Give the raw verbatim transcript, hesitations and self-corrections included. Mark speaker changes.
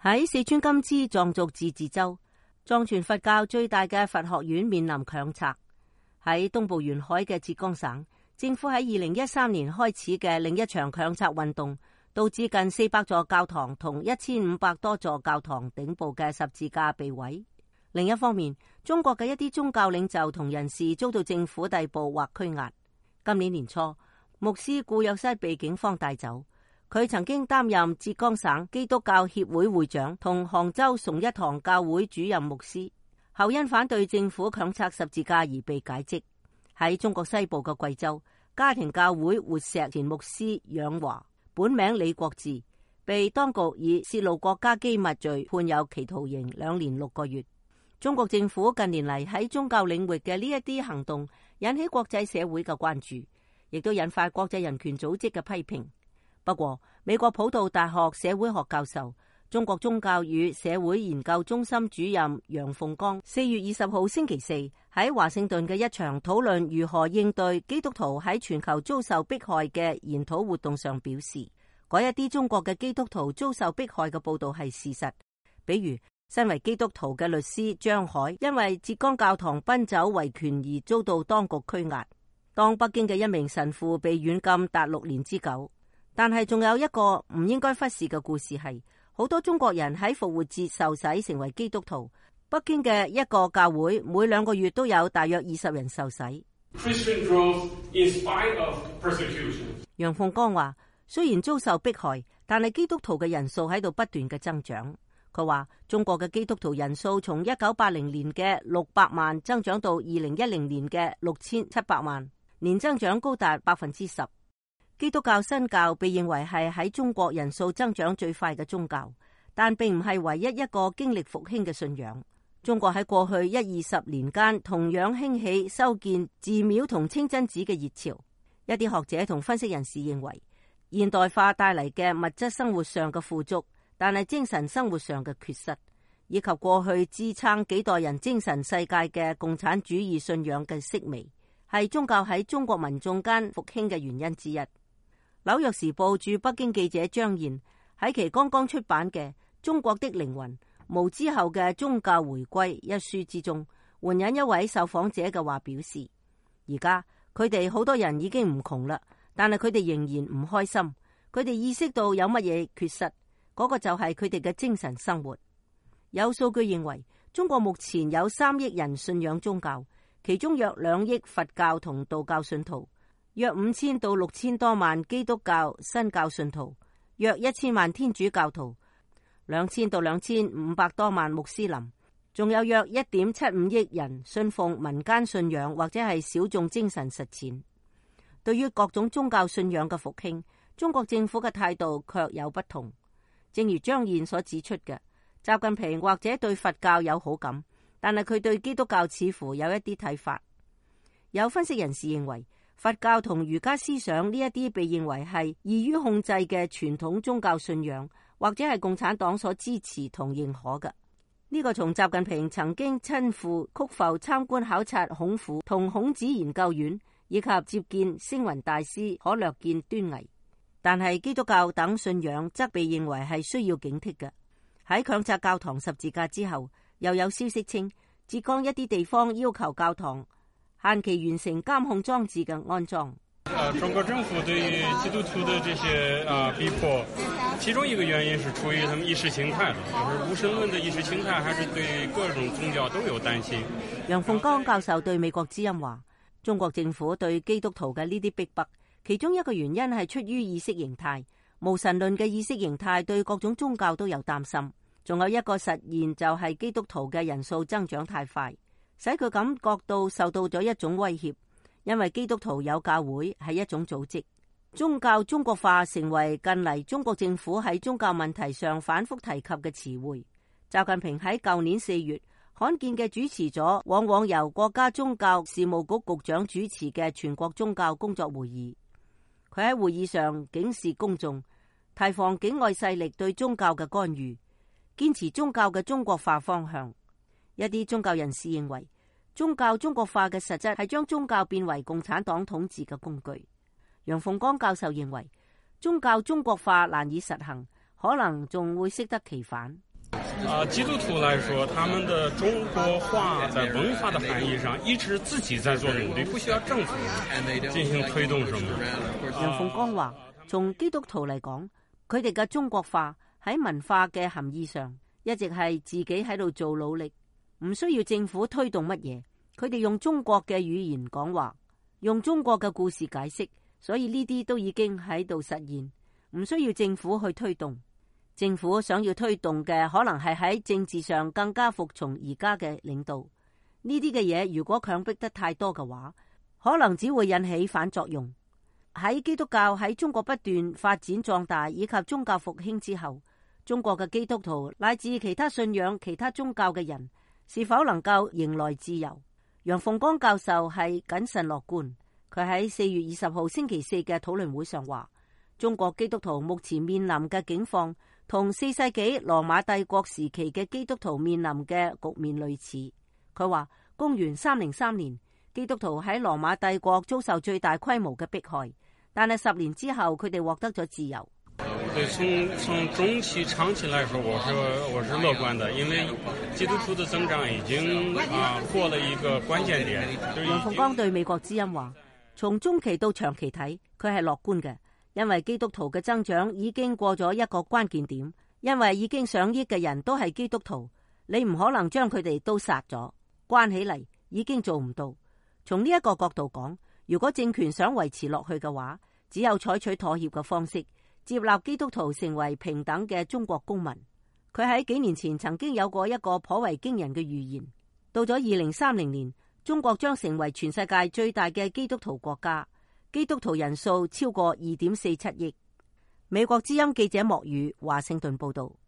Speaker 1: 喺四川甘孜藏族自治州，藏傳佛教最大嘅佛學院面臨強拆。喺東部沿海嘅浙江省，政府喺二零一三年開始嘅另一場強拆運動，導致近四百座教堂同一千五百多座教堂頂部嘅十字架被毀。另一方面，中國嘅一啲宗教領袖同人士遭到政府逮捕或拘押。今年年初，牧師顧約瑟被警方帶走。佢曾經擔任浙江省基督教協會會長同杭州崇一堂教會主任牧師，後因反對政府強拆十字架而被解職。喺中國西部嘅貴州，家庭教會活石前牧師楊華，本名李國志，被當局以泄露國家機密罪判有期徒刑兩年六個月。中國政府近年嚟喺宗教領域嘅呢一啲行動，引起國際社會嘅關注，亦都引發國際人權組織嘅批評。不過，美國普渡大學社會學教授、中國宗教與社會研究中心主任楊鳳剛四月二十號星期四喺華盛頓嘅一場討論如何應對基督徒喺全球遭受迫害嘅研討活動上表示，嗰一啲中國嘅基督徒遭受迫害嘅報道係事實。比如，身為基督徒嘅律師張海因為浙江教堂奔走維權而遭到當局拘押。當北京嘅一名神父被軟禁達六年之久。但係仲有一個唔應該忽視嘅故事係，好多中國人喺復活節受洗成為基督徒。北京嘅一個教會每兩個月都有大約二十人受洗。楊鳳剛話，雖然遭受迫害，但係基督徒嘅人數喺度不斷嘅增長。佢話中國嘅基督徒人數從一九八零年嘅六百萬增長到二零一零年嘅六千七百萬，年增長高達百分之十。基督教新教被認為係喺中國人數增長最快嘅宗教，但並唔係唯一一個經歷復興嘅信仰。中國喺過去一二十年間同樣興起修建寺廟同清真寺嘅熱潮。一啲學者同分析人士認為，現代化帶嚟嘅物質生活上嘅富足，但係精神生活上嘅缺失，以及過去支撐幾代人精神世界嘅共產主義信仰嘅式微，係宗教喺中國民眾間復興嘅原因之一。紐約時報駐北京記者張燕喺其剛剛出版嘅《中國的靈魂：毛之後嘅宗教回歸》一書之中，援引一位受訪者嘅話表示，而家佢哋好多人已經唔窮啦，但係佢哋仍然唔開心。佢哋意識到有乜嘢缺失，嗰個就係佢哋嘅精神生活。有數據認為，中國目前有三億人信仰宗教，其中約兩億佛教同道教信徒，約五千到六千多萬基督教新教信徒，約一千萬天主教徒，兩千到兩千五百多萬穆斯林，仲有約一點七五億人信奉民間信仰或者係小眾精神實踐。對於各種宗教信仰嘅復興，中國政府嘅態度卻有不同。正如張燕所指出嘅，習近平或者對佛教有好感，但係佢對基督教似乎有一啲睇法。有分析人士認為，佛教同儒家思想呢一啲被認為係易於控制嘅傳統宗教信仰，或者係共產黨所支持同認可嘅。呢、這個從習近平曾經親赴曲阜參觀考察孔府同孔子研究院，以及接見星雲大師可略見端倪。但係基督教等信仰則被認為係需要警惕嘅。喺強拆教堂十字架之後，又有消息稱浙江一啲地方要求教堂限期完成監控裝置嘅安裝。
Speaker 2: 呃，中國政府對於基督徒的這些啊、呃、逼迫，其中一個原因是出於他們意識形態的，就是無神論的意識形態，還是對各種宗教都有擔心。
Speaker 1: 楊鳳剛教授對美國之音話，中國政府對基督徒嘅呢啲逼迫，其中一個原因係出於意識形態，無神論嘅意識形態對各種宗教都有擔心。仲有一個實現就係基督徒嘅人數增長太快，使佢感覺到受到咗一種威脅，因為基督徒有教會係一種組織。宗教中國化成為近嚟中國政府喺宗教問題上反覆提及嘅詞彙。習近平喺舊年四月罕見嘅主持咗往往由國家宗教事務局局長主持嘅全國宗教工作會議。佢喺會議上警示公眾，提防境外勢力對宗教嘅干預，堅持宗教嘅中國化方向。一啲宗教人士認為，宗教中國化嘅實質係將宗教變為共產黨統治嘅工具。楊鳳剛教授認為，宗教中國化難以實行，可能仲會適得其反。
Speaker 2: 啊，基督徒來說，他們的中國化在文化的含義上，一直自己在做努力，不需要政府進行推動什麼。
Speaker 1: 楊鳳光話，從基督徒嚟講，佢哋嘅中國化喺文化嘅含義上，一直係自己喺度做努力，唔需要政府推動乜嘢。佢哋用中國嘅語言講話，用中國嘅故事解釋，所以呢啲都已經喺度實現，唔需要政府去推動。政府想要推動嘅，可能係喺政治上更加服從而家嘅領導。呢啲嘅嘢如果強迫得太多嘅話，可能只會引起反作用。喺基督教喺中國不斷發展壯大以及宗教復興之後，中國嘅基督徒乃至其他信仰其他宗教嘅人，是否能夠迎來自由？楊鳳光教授係謹慎樂觀。佢喺四月二十號星期四嘅討論會上話，中國基督徒目前面臨嘅境況同四世紀羅馬帝國時期嘅基督徒面臨嘅局面類似。佢話公元三零三年，基督徒喺羅馬帝國遭受最大規模嘅迫害，但係十年之後佢哋獲得咗自由。
Speaker 2: 對，從從中期長期來說，我是我是樂觀的，因為基督徒的增長已經啊過了一個關鍵點。
Speaker 1: 楊鳳光對美國之音話，從中期到長期睇，佢係樂觀嘅，因為基督徒嘅增長已經過咗一個關鍵點，因為已經上億嘅人都係基督徒，你唔可能將佢哋都殺咗，關起嚟已經做唔到。從呢一個角度講，如果政權想維持落去嘅話，只有採取妥協嘅方式，接納基督徒成為平等嘅中國公民。佢喺幾年前曾經有過一個頗為驚人嘅預言，到咗二零三零年，中國將成為全世界最大嘅基督徒國家，基督徒人數超過二點四七億。美國之音記者莫宇華盛頓報道。